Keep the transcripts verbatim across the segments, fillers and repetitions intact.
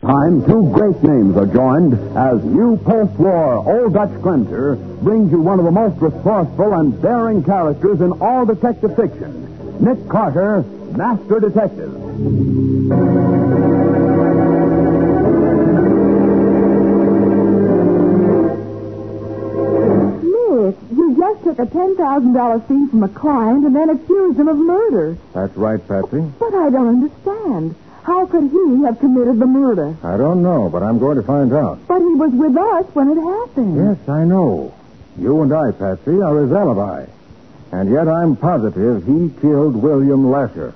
time, two great names are joined as new post-war Old Dutch Cleanser brings you one of the most resourceful and daring characters in all detective fiction, Nick Carter, Master Detective. Nick, you just took a ten thousand dollars fee from a client and then accused him of murder. That's right, Patsy. But I don't understand. How could he have committed the murder? I don't know, but I'm going to find out. But he was with us when it happened. Yes, I know. You and I, Patsy, are his alibi. And yet I'm positive he killed William Lasher.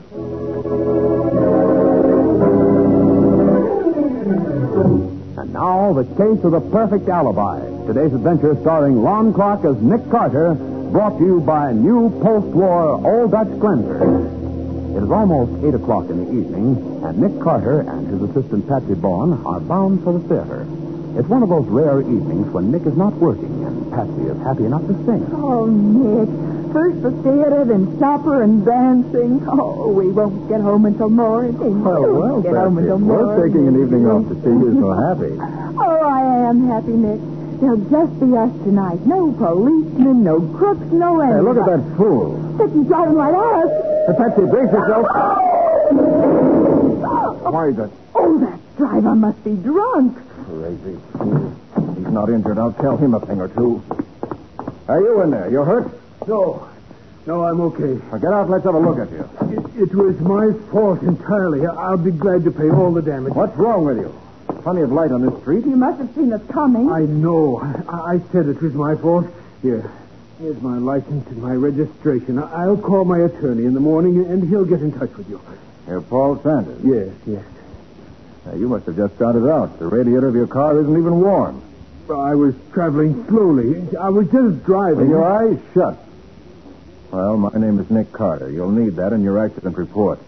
And now, the case of the perfect alibi. Today's adventure starring Lon Clark as Nick Carter, brought to you by new post-war Old Dutch Cleanser. It is almost eight o'clock in the evening, and Nick Carter and his assistant Patsy Bowen are bound for the theater. It's one of those rare evenings when Nick is not working, and Patsy is happy enough to sing. Oh, Nick. First the theater, then supper and dancing. Oh, we won't get home until morning. Well, well, get home Patsy, until we're morning. taking an evening off to see you so happy. Oh, I am happy, Nick. There'll just be us tonight. No policemen, no crooks, no anything. Hey, look at that fool. But he's driving right at us. Hey, Patsy, brace yourself. Why, that Oh, that driver must be drunk. crazy fool. He's not injured. I'll tell him a thing or two. Are you in there? You hurt? No. No, I'm okay. Now get out and let's have a look at you. It, it was my fault entirely. I'll be glad to pay all the damage. What's wrong with you? Plenty of light on this street. You must have seen us coming. I know. I, I said it was my fault. Here. Here's my license and my registration. I, I'll call my attorney in the morning, and he'll get in touch with you. You're Paul Sanders. Yes, yes. Now, you must have just started out. The radiator of your car isn't even warm. I was traveling slowly. I was just driving. With your eyes shut. Well, my name is Nick Carter. You'll need that in your accident report.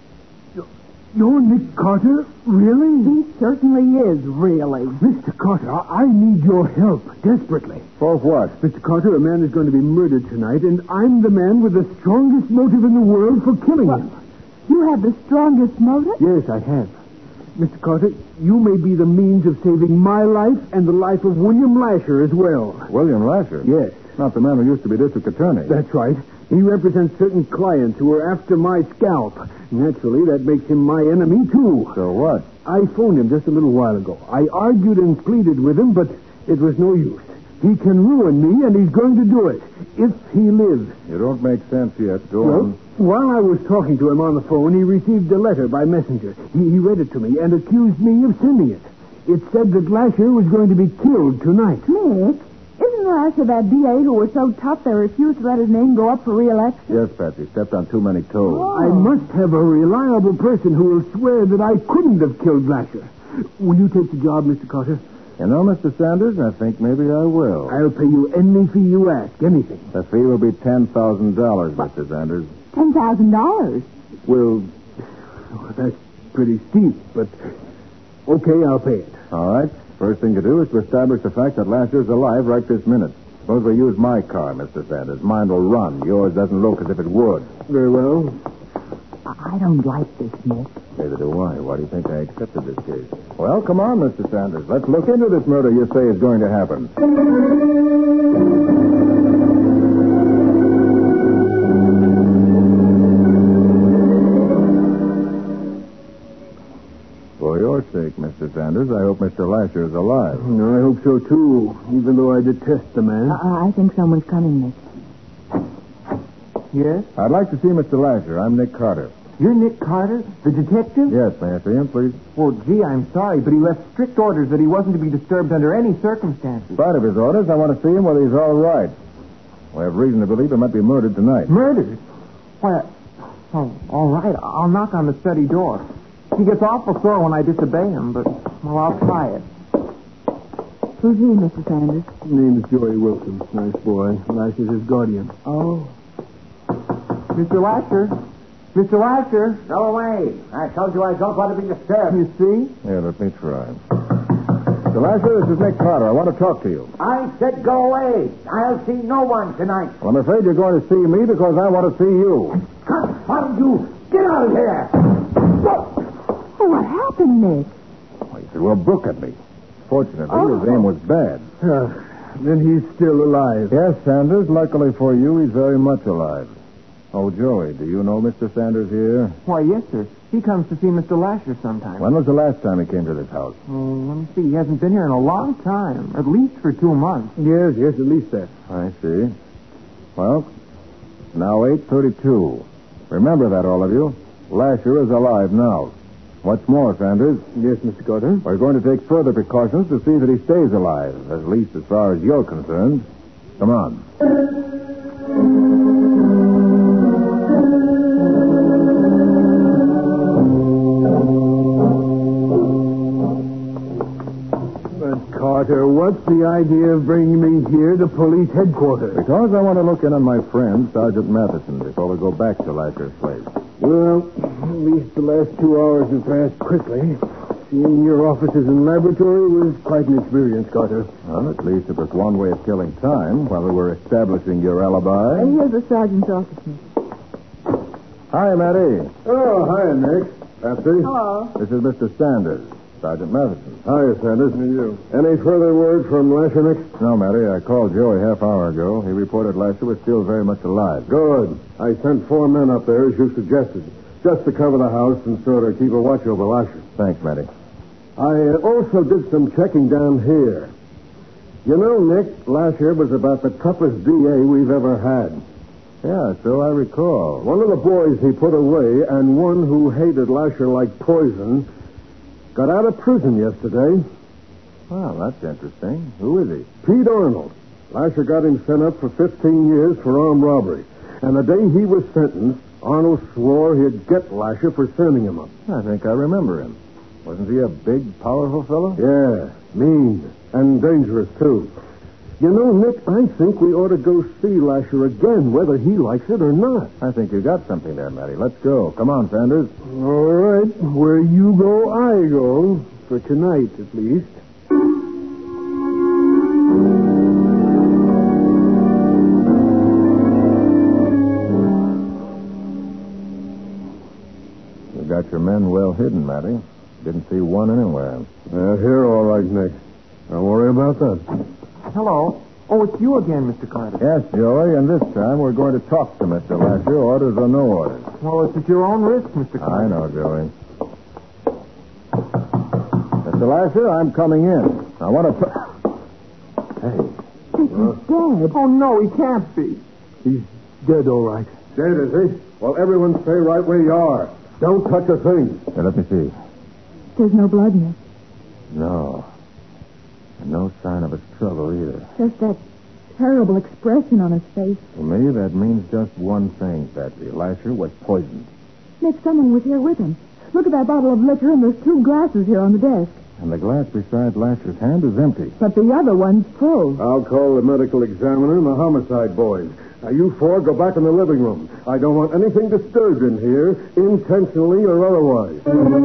You're Nick Carter? Really? He certainly is, really. Mister Carter, I, I need your help desperately. For what? Mister Carter, a man is going to be murdered tonight, and I'm the man with the strongest motive in the world for killing What? him. You have the strongest motive? Yes, I have. Mister Carter, you may be the means of saving my life and the life of William Lasher as well. William Lasher? Yes. Not the man who used to be district attorney. That's right. He represents certain clients who are after my scalp. Naturally, that makes him my enemy, too. So what? I phoned him just a little while ago. I argued and pleaded with him, but it was no use. He can ruin me, and he's going to do it, if he lives. You don't make sense yet. Go Well, on. while I was talking to him on the phone, he received a letter by messenger. He, he read it to me and accused me of sending it. It said that Lasher was going to be killed tonight. Nick, isn't Lasher that D A who was so tough they refused to let his name go up for re-election? Yes, Patsy. Stepped on too many toes. Oh. I must have a reliable person who will swear that I couldn't have killed Lasher. Will you take the job, Mister Carter? You know, Mister Sanders, I think maybe I will. I'll pay you any fee you ask, anything. The fee will be ten thousand dollars, Mister Sanders. Ten thousand dollars. Well, that's pretty steep, but okay, I'll pay it. All right. First thing to do is to establish the fact that Lasher's alive right this minute. Suppose we use my car, Mister Sanders. Mine will run. Yours doesn't look as if it would. Very well. I don't like this, Nick. Neither do I. Why do you think I accepted this case? Well, come on, Mister Sanders. Let's look into this murder you say is going to happen. For your sake, Mister Sanders, I hope Mister Lasher is alive. No, I hope so, too, even though I detest the man. Uh, I think someone's coming, Nick. Yes? I'd like to see Mister Lasher. I'm Nick Carter. You're Nick Carter, the detective? Yes, may I see him, please? Well, gee, I'm sorry, but he left strict orders that he wasn't to be disturbed under any circumstances. In spite of his orders, I want to see him whether he's all right. We have reason to believe he might be murdered tonight. Murdered? Why, oh, all right. I'll knock on the study door. He gets awful sore when I disobey him, but, well, I'll try it. Who's he, Mister Sanders? Name's Joey Wilson. Nice boy. Lasher's his guardian. Oh. Mister Lasher? Mister Lasher? Go away. I told you I don't want to be disturbed. You see? Yeah, let me try. Mister Lasher, this is Nick Carter. I want to talk to you. I said go away. I'll see no one tonight. Well, I'm afraid you're going to see me because I want to see you. Confound you. Get out of here. Oh, what happened, Nick? Well, He said, well, book at me. Fortunately, Oh. his aim was bad. Uh, then he's still alive. Yes, Sanders. Luckily for you, he's very much alive. Oh, Joey, do you know Mister Sanders here? Why, yes, sir. He comes to see Mister Lasher sometimes. When was the last time he came to this house? Oh, let me see. He hasn't been here in a long time. At least for two months. Yes, yes, at least that. I see. Well, now eight thirty-two. Remember that, all of you. Lasher is alive now. What's more, Sanders? Yes, Mister Carter. We're going to take further precautions to see that he stays alive, at least as far as you're concerned. Come on. But, Carter, what's the idea of bringing me here to police headquarters? Because I want to look in on my friend, Sergeant Matheson, before we go back to Lasher's place. Well, at least the last two hours have passed quickly. Seeing your offices and laboratory was quite an experience, Carter. Well, at least it was one way of killing time while we were establishing your alibi. And here's the sergeant's office. Hi, Matty. Oh, hi, Nick. Patsy. Hello. This is Mister Sanders, Sergeant Matheson. Hiya, Sanders. And you. Any further word from Lasher, Nick? No, Matty, I called Joey half hour ago. He reported Lasher was still very much alive. Good. I sent four men up there, as you suggested, just to cover the house and sort of keep a watch over Lasher. Thanks, Matty. I uh, also did some checking down here. You know, Nick, Lasher was about the toughest D A we've ever had. Yeah, so I recall. One of the boys he put away, and one who hated Lasher like poison, got out of prison yesterday. Well, that's interesting. Who is he? Pete Arnold. Lasher got him sent up for fifteen years for armed robbery. And the day he was sentenced, Arnold swore he'd get Lasher for sending him up. I think I remember him. Wasn't he a big, powerful fellow? Yeah, mean and dangerous, too. You know, Nick, I think we ought to go see Lasher again, whether he likes it or not. I think you got something there, Matty. Let's go. Come on, Sanders. All right. Where you go, I go. For tonight, at least. You got your men well hidden, Matty. Didn't see one anywhere. Uh, here, all right, Nick. Don't worry about that. Hello. Oh, it's you again, Mister Carter. Yes, Joey, and this time we're going to talk to Mister Lasher, orders or no orders. Well, it's at your own risk, Mister Carter. I know, Joey. Mister Lasher, I'm coming in. I want to... Hey. He's dead. Oh, no, he can't be. He's dead, all right. Dead, is he? Well, everyone stay right where you are. Don't touch a thing. Hey, let me see. There's no blood, Nick. No. And no sign of a struggle either. Just that terrible expression on his face. To me, that means just one thing, Patsy. Lasher was poisoned. Nick, someone was here with him. Look at that bottle of liquor, and there's two glasses here on the desk. And the glass beside Lasher's hand is empty. But the other one's full. I'll call the medical examiner and the homicide boys. Now, you four go back in the living room. I don't want anything disturbed in here, intentionally or otherwise.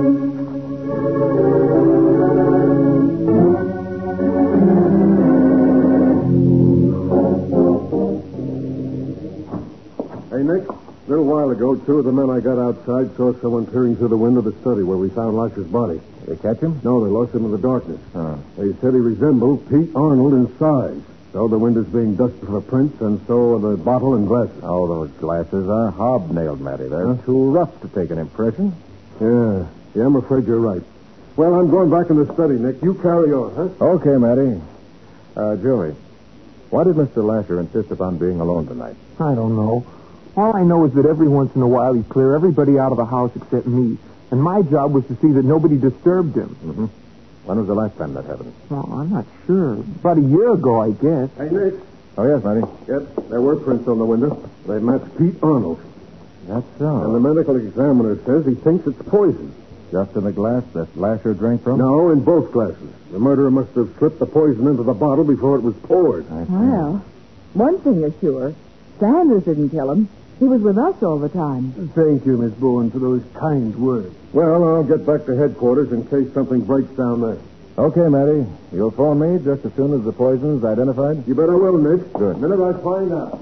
Hey, Nick, a little while ago, two of the men I got outside saw someone peering through the window of the study where we found Lasher's body. Did they catch him? No, they lost him in the darkness. Oh. They said he resembled Pete Arnold in size. So the window's being dusted for prints, and so are the bottle and glasses. Oh, those glasses are hobnailed, Matty. They're Huh? too rough to take an impression. Yeah, yeah, I'm afraid you're right. Well, I'm going back in the study, Nick. You carry on, huh? Okay, Matty. Uh, Joey, why did Mister Lasher insist upon being alone tonight? I don't know. All I know is that every once in a while he'd clear everybody out of the house except me. And my job was to see that nobody disturbed him. Mm-hmm. When was the last time that happened? Well, I'm not sure. About a year ago, I guess. Hey, Nick. Oh, yes, Matty. Yep, there were prints on the window. They match Pete Arnold. That's so. And the medical examiner says he thinks it's poison. Just in the glass that Lasher drank from? No, in both glasses. The murderer must have slipped the poison into the bottle before it was poured. I see. Well, one thing is sure. Sanders didn't kill him. He was with us all the time. Thank you, Miss Bowen, for those kind words. Well, I'll get back to headquarters in case something breaks down there. Okay, Matty. You'll phone me just as soon as the poison's identified? You better will, Nick. Good. The minute I find out.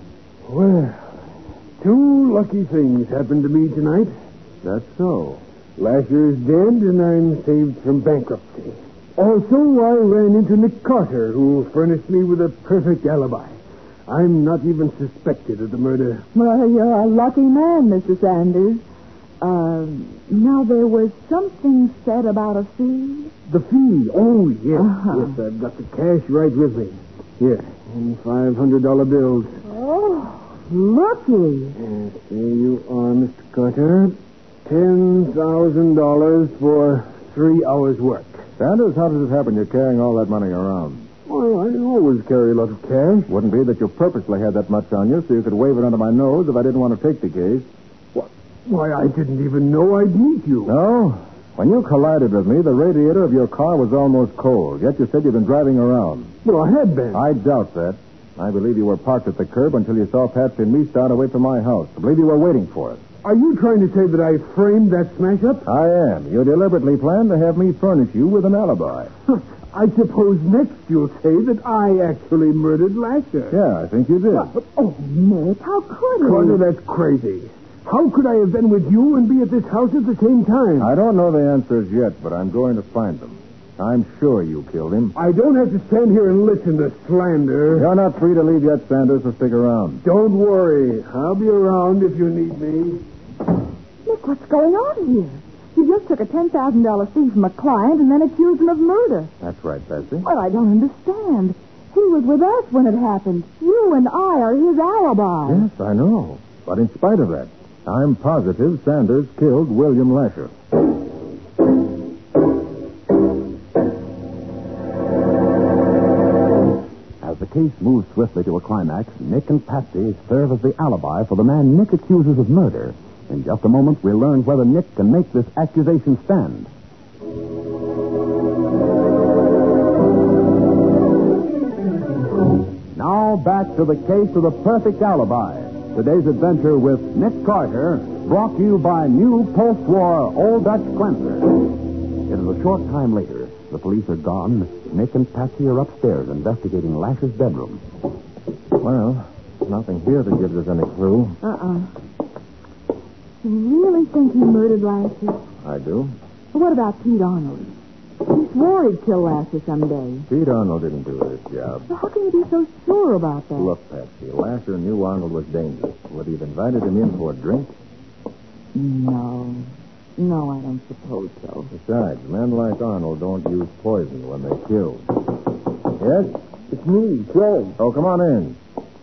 Well, two lucky things happened to me tonight. That's so. Lasher's dead, and I'm saved from bankruptcy. Also, I ran into Nick Carter, who furnished me with a perfect alibi. I'm not even suspected of the murder. Well, you're a lucky man, Mister Sanders. Uh, now, there was something said about a fee. The fee? Oh, yes. Uh-huh. Yes, I've got the cash right with me. Here, in five hundred dollar bills. Oh, looky. Yes, there you are, Mister Carter. Ten thousand dollars for three hours' work. Sanders, how does it happen you're carrying all that money around? Well, I always carry a lot of cash. Wouldn't be that you purposely had that much on you so you could wave it under my nose if I didn't want to take the case. What? Why, I didn't even know I'd meet you. No? When you collided with me, the radiator of your car was almost cold, yet you said you'd been driving around. Well, I had been. I doubt that. I believe you were parked at the curb until you saw Patsy and me start away from my house. I believe you were waiting for us. Are you trying to say that I framed that smash-up? I am. You deliberately planned to have me furnish you with an alibi. I suppose next you'll say that I actually murdered Lasher. Yeah, I think you did. But, oh, Nick, how could you? Carter, that's crazy. How could I have been with you and be at this house at the same time? I don't know the answers yet, but I'm going to find them. I'm sure you killed him. I don't have to stand here and listen to slander. You're not free to leave yet, Sanders, so stick around. Don't worry. I'll be around if you need me. Nick, what's going on here? You just took a ten thousand dollars fee from a client and then accused him of murder. That's right, Patsy. Well, I don't understand. He was with us when it happened. You and I are his alibi. Yes, I know. But in spite of that, I'm positive Sanders killed William Lasher. As the case moves swiftly to a climax, Nick and Patsy serve as the alibi for the man Nick accuses of murder. In just a moment, we'll learn whether Nick can make this accusation stand. Now back to the case of the perfect alibi. Today's adventure with Nick Carter, brought to you by new post-war Old Dutch Cleanser. It is a short time later. The police are gone. Nick and Patsy are upstairs investigating Lasher's bedroom. Well, nothing here that gives us any clue. Uh-uh. You really think he murdered Lasher? I do. What about Pete Arnold? He swore he'd kill Lasher someday. Pete Arnold didn't do this job. Well, how can you be so sure about that? Look, Patsy, Lasher knew Arnold was dangerous. Would he have invited him in for a drink? No. No, I don't suppose so. Besides, men like Arnold don't use poison when they kill. Yes? It's me, Joe. Oh, come on in.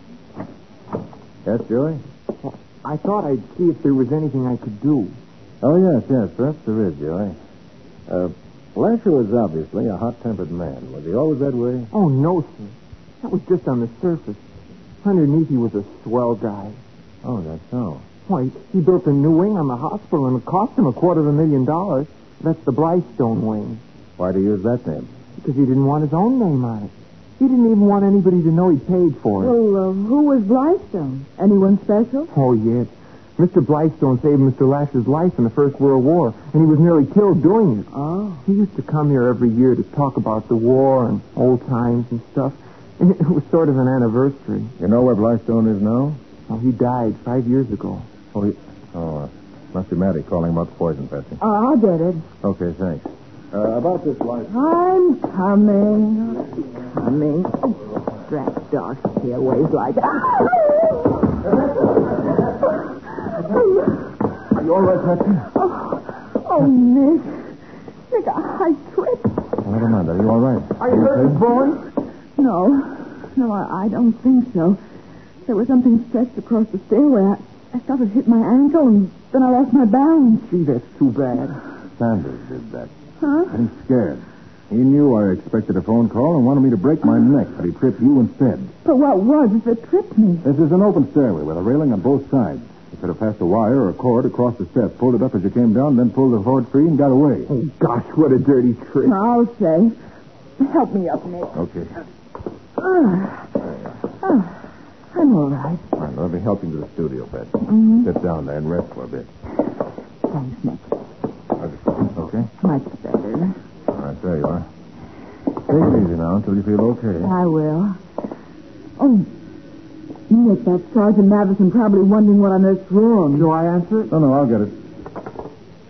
Yes, Joey? I thought I'd see if there was anything I could do. Oh, yes, yes. Perhaps there is, Joey. Uh, Lasher was obviously a hot-tempered man. Was he always that way? Oh, no, sir. That was just on the surface. Underneath, he was a swell guy. Oh, that's so. Why, he built a new wing on the hospital, and it cost him a quarter of a million dollars. That's the Blystone wing. Why'd he use that name? Because he didn't want his own name on it. He didn't even want anybody to know he paid for it. Well, uh, who was Blystone? Anyone special? Oh, yes. Mister Blystone saved Mister Lasher's life in the First World War, and he was nearly killed doing it. Oh. He used to come here every year to talk about the war and old times and stuff. And it was sort of an anniversary. You know where Blystone is now? Oh, he died five years ago. Oh, he... Oh, uh, must be Matty calling about the poison, Patsy. Oh, I'll get it. Okay, thanks. Uh, about this light. I'm coming. I'm coming. Oh, drat dark stairways like that. Are you all right, Patsy? Oh, oh, Nick. Nick, I, I tripped. Oh, never mind. Are you all right? Are you hurt, boy? No. No, I, I don't think so. There was something stretched across the stairway. I, I thought it hit my ankle, and then I lost my balance. Gee, that's too bad. Sanders did that. Huh? He's scared. He knew I expected a phone call and wanted me to break my neck, but he tripped you instead. But what was it that tripped me? This is an open stairway with a railing on both sides. You could have passed a wire or a cord across the steps, pulled it up as you came down, then pulled the cord free and got away. Oh, gosh, what a dirty trick. I'll say. Help me up, Nick. Okay. Ah. Oh, I'm all right. All right, let me help you to the studio, Pat. Mm-hmm. Sit down there and rest for a bit. Thanks, Nick. Okay? Much better. All right, there you are. Take it easy now until you feel okay. I will. Oh, Nick, that Sergeant Madison probably wondering what on earth's wrong. Do I answer it? No, no, I'll get it.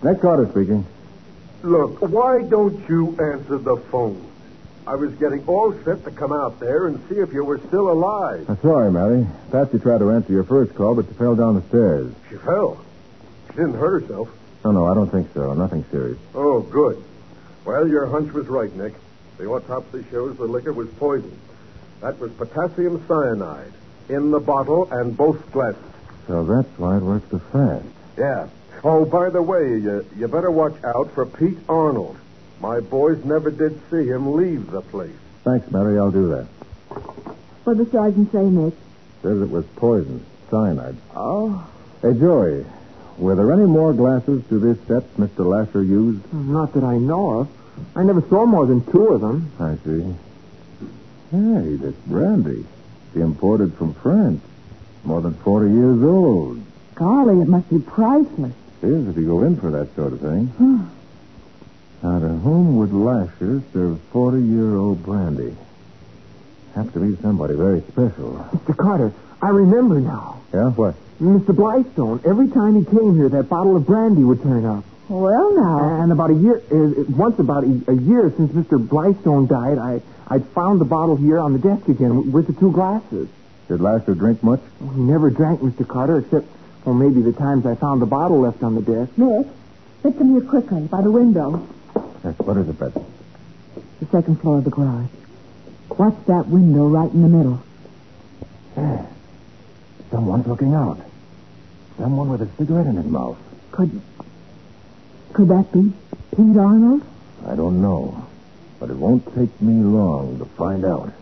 Nick Carter speaking. Look, why don't you answer the phone? I was getting all set to come out there and see if you were still alive. I'm sorry, Mary. Patsy tried to answer your first call, but she fell down the stairs. She fell. She didn't hurt herself. No, no, I don't think so. Nothing serious. Oh, good. Well, your hunch was right, Nick. The autopsy shows the liquor was poison. That was potassium cyanide in the bottle and both glasses. So that's why it worked so fast. Yeah. Oh, by the way, you, you better watch out for Pete Arnold. My boys never did see him leave the place. Thanks, Mary. I'll do that. What did the sergeant say, Nick? Says it was poison, cyanide. Oh. Hey, Joey, were there any more glasses to this set Mister Lasher used? Not that I know of. I never saw more than two of them. I see. Hey, this brandy. She imported from France. More than forty years old. Golly, it must be priceless. It is if you go in for that sort of thing. Now, to whom would Lasher serve forty-year-old brandy? Have to be somebody very special. Mister Carter, I remember now. Yeah, what? Mister Blystone, every time he came here, that bottle of brandy would turn up. Well, now. And about a year, uh, once about a, a year since Mister Blystone died, I, I'd found the bottle here on the desk again with the two glasses. Did Lasher drink much? Well, he never drank, Mister Carter, except, well, maybe the times I found the bottle left on the desk. Nick, let's come here quickly, by the window. Yes, what is it, Betsy? The second floor of the garage. Watch that window right in the middle. Yeah. Someone's looking out. Someone with a cigarette in his mouth. Could... Could that be Pete Arnold? I don't know. But it won't take me long to find out.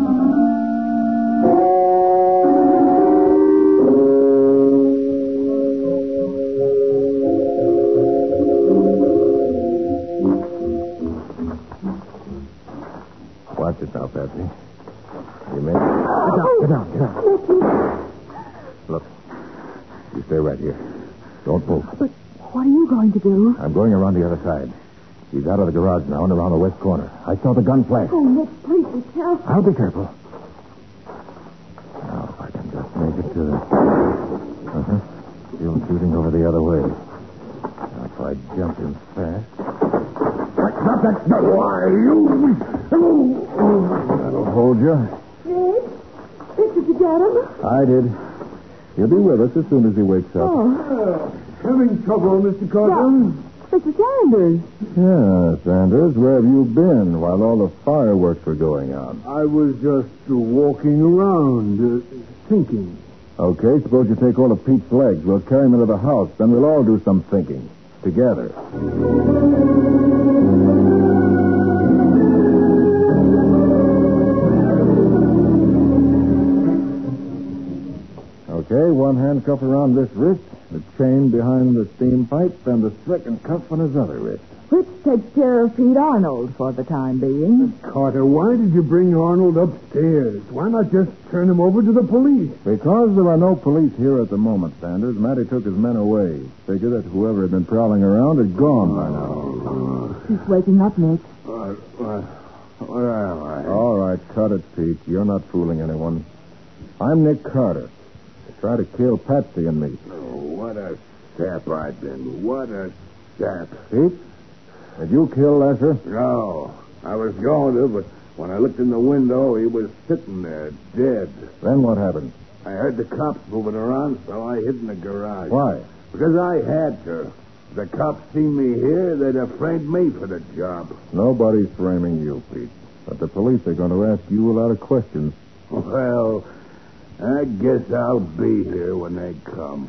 Watch it now, Patsy. You may... Get down, get down, get down. Look, you stay right here. Don't move. But what are you going to do? I'm going around the other side. He's out of the garage now and around the west corner. I saw the gun flash. Oh, Nick, please be careful. I'll be careful. Now, if I can just make it to the... Uh-huh. Still shooting over the other way. Now, if I jump in fast... Stop that gun! Why, you... That'll hold you. Nick? Nick, did you get him? I did. He'll be with us as soon as he wakes up. Oh. Having trouble, Mister Carter? Mister Sanders. Yeah, Sanders, where have you been while all the fireworks were going on? I was just uh, walking around, uh, thinking. Okay, suppose you take all of Pete's legs. We'll carry him into the house. Then we'll all do some thinking. Together. Okay, one handcuff around this wrist, the chain behind the steam pipe, and the second cuff on his other wrist. Which takes care of Pete Arnold for the time being. Carter, why did you bring Arnold upstairs? Why not just turn him over to the police? Because there are no police here at the moment, Sanders. Matty took his men away. Figured that whoever had been prowling around had gone by now. He's waking up, Nick. Uh, uh, where am I? All right, cut it, Pete. You're not fooling anyone. I'm Nick Carter. They tried to kill Patsy and me. Oh, what a sap I've been. What a sap. Pete? Did you kill Lasher? No, I was going to, but when I looked in the window, he was sitting there, dead. Then what happened? I heard the cops moving around, so I hid in the garage. Why? Because I had to. If the cops seen me here, they'd have framed me for the job. Nobody's framing you, Pete. But the police are going to ask you a lot of questions. Well, I guess I'll be here when they come.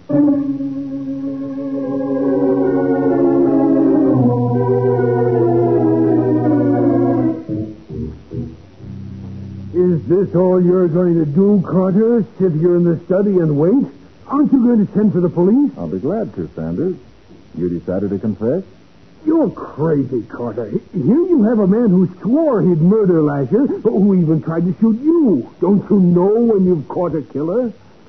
Is this all you're going to do, Carter? Sit here in the study and wait? Aren't you going to send for the police? I'll be glad to, Sanders. You decided to confess? You're crazy, Carter. Here you have a man who swore he'd murder Lasher, who even tried to shoot you. Don't you know when you've caught a killer?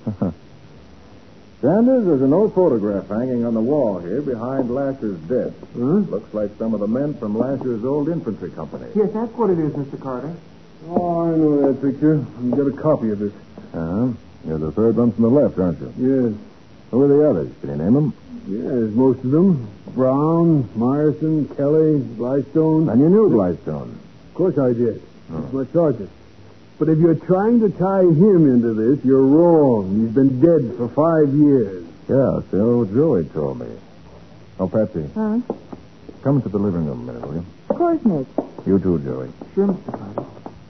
Sanders, there's an old photograph hanging on the wall here behind Lasher's desk. Huh? Looks like some of the men from Lasher's old infantry company. Yes, that's what it is, Mister Carter. Oh, I know that picture. You got a copy of it. Uh-huh. You're the third one from the left, aren't you? Yes. Who are the others? Can you name them? Yes, most of them. Brown, Myerson, Kelly, Blystone. And you knew Blystone? Of course I did. He's my sergeant. But if you're trying to tie him into this, you're wrong. He's been dead for five years. Yeah, so Joey told me. Oh, Patsy. Huh? Come into the living room a minute, will you? Of course, Nick. You too, Joey. Sure, Mister Carter.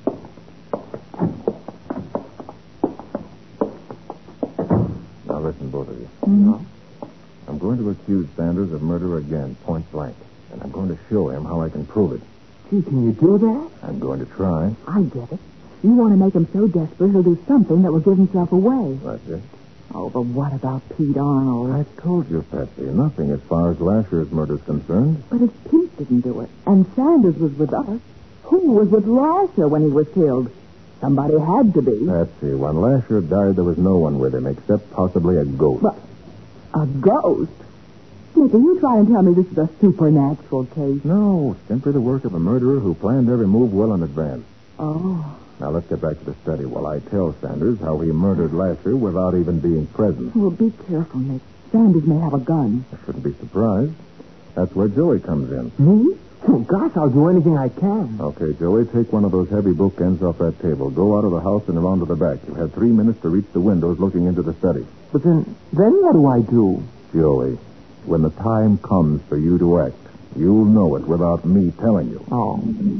Now listen, both of you. Mm-hmm. I'm going to accuse Sanders of murder again, point blank. And I'm going to show him how I can prove it. Gee, can you do that? I'm going to try. I get it. You want to make him so desperate he'll do something that will give himself away. That's it. Oh, but what about Pete Arnold? I told you, Patsy, nothing as far as Lasher's murder is concerned. But if Pete didn't do it, and Sanders was with us, who was with Lasher when he was killed? Somebody had to be. Patsy, when Lasher died, there was no one with him except possibly a ghost. But a ghost? Nick, are you trying to tell me this is a supernatural case? No, simply the work of a murderer who planned every move well in advance. Oh. Now, let's get back to the study while I tell Sanders how he murdered Lasher without even being present. Well, be careful, Nick. Sanders may have a gun. I shouldn't be surprised. That's where Joey comes in. Me? Oh, gosh, I'll do anything I can. Okay, Joey, take one of those heavy bookends off that table. Go out of the house and around to the back. You have three minutes to reach the windows looking into the study. But then, then what do I do? Joey, when the time comes for you to act, you'll know it without me telling you. Oh.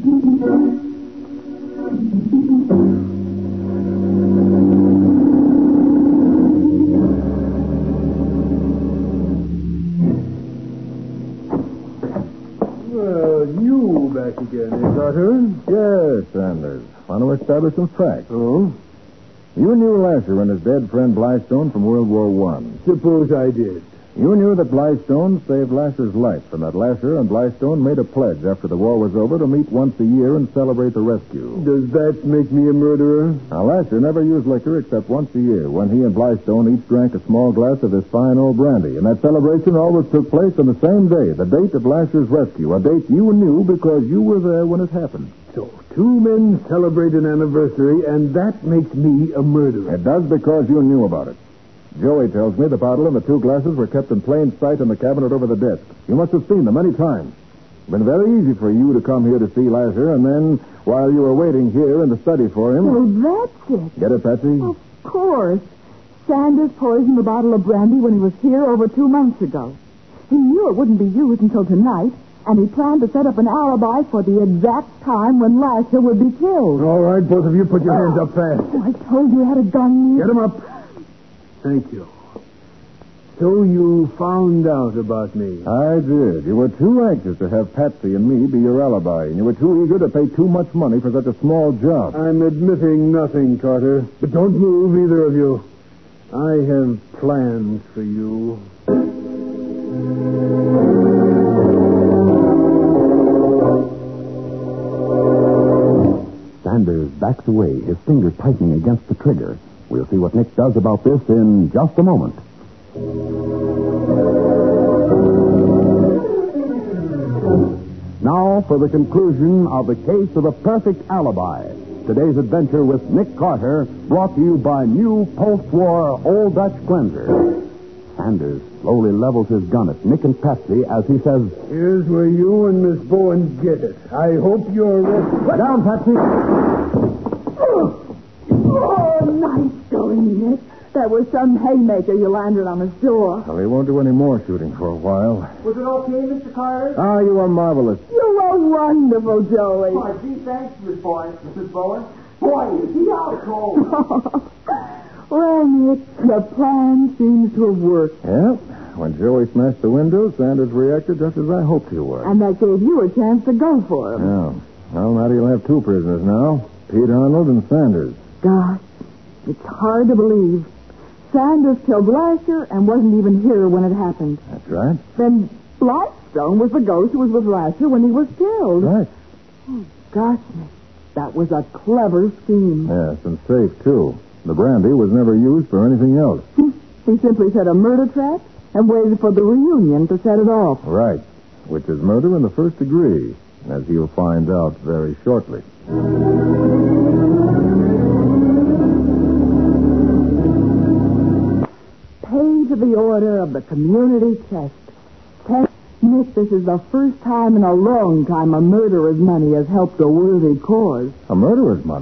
Well, you back again, eh, Carter? Yes, Sanders. Want to establish some facts. Oh? You knew Lasher and his dead friend Blystone from World War One. Suppose I did. You knew that Blystone saved Lasher's life, and that Lasher and Blystone made a pledge after the war was over to meet once a year and celebrate the rescue. Does that make me a murderer? Now, Lasher never used liquor except once a year, when he and Blystone each drank a small glass of his fine old brandy. And that celebration always took place on the same day, the date of Lasher's rescue, a date you knew because you were there when it happened. So, two men celebrate an anniversary, and that makes me a murderer. It does because you knew about it. Joey tells me the bottle and the two glasses were kept in plain sight in the cabinet over the desk. You must have seen them many times. It's been very easy for you to come here to see Lasher, and then, while you were waiting here in the study for him... Oh, that's it. Get it, Patsy? Of course. Sanders poisoned the bottle of brandy when he was here over two months ago. He knew it wouldn't be used until tonight, and he planned to set up an alibi for the exact time when Lasher would be killed. All right, both of you, put your hands up fast. Oh, I told you he had a gun. Get him up. Thank you. So you found out about me. I did. You were too anxious to have Patsy and me be your alibi, and you were too eager to pay too much money for such a small job. I'm admitting nothing, Carter. But don't move, either of you. I have plans for you. Sanders backs away, his finger tightening against the trigger. We'll see what Nick does about this in just a moment. Now for the conclusion of the case of the perfect alibi. Today's adventure with Nick Carter, brought to you by new post-war Old Dutch Cleanser. Sanders slowly levels his gun at Nick and Patsy as he says, Here's where you and Miss Bowen get it. I hope you're ready. "Down, Patsy!" Oh, nice going, Nick. That was some haymaker you landed on his door. Well, he won't do any more shooting for a while. Was it okay, Mister Carter? Ah, you are marvelous. You were wonderful, Joey. Oh, gee, thanks, Miss Bowen. Missus Bowen. Boy, is he out cold. Well, Nick, the plan seems to have worked. Yeah. When Joey smashed the window, Sanders reacted just as I hoped he would. And that gave you a chance to go for him. Yeah. Well, now you'll have two prisoners now. Pete Arnold and Sanders. Gosh, it's hard to believe. Sanders killed Lasher and wasn't even here when it happened. That's right. Then Blystone was the ghost who was with Lasher when he was killed. Right. Oh, gosh, Nick, that was a clever scheme. Yes, and safe, too. The brandy was never used for anything else. He simply set a murder trap and waited for the reunion to set it off. Right. Which is murder in the first degree, as you'll find out very shortly. Page to the order of the community chest. Ten- Nick, this is the first time in a long time a murderer's money has helped a worthy cause. A murderer's money?